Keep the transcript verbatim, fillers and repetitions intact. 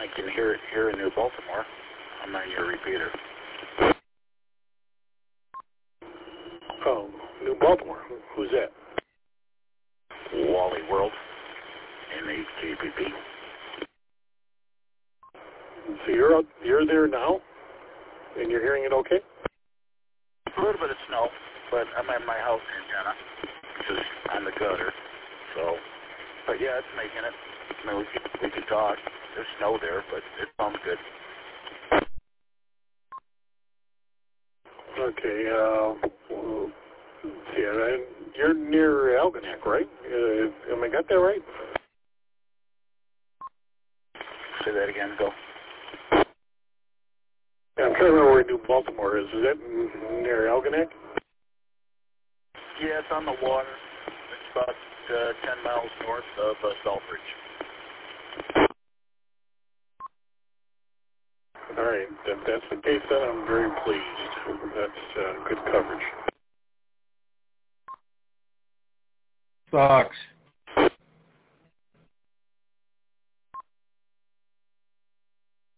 can hear it here in New Baltimore. I'm on your repeater. Oh, New Baltimore. Who's that? Wally World, N A K P P. So you're out, you're there now, and you're hearing it okay? A little bit of snow, but I'm at my house antenna, which is on the gutter. So, but yeah, it's making it. I mean, we could, we could talk. There's snow there, but it sounds good. Okay. Uh, well, yeah, and you're near Algonac, right? Uh, am I got that right? Say that again. Go. Yeah, I'm trying to remember where New Baltimore is. Is that near Algonac? Yeah, it's on the water. It's about uh, ten miles north of uh, Selfridge. All right. If that's the case, then I'm very pleased. That's uh, good coverage. Sucks.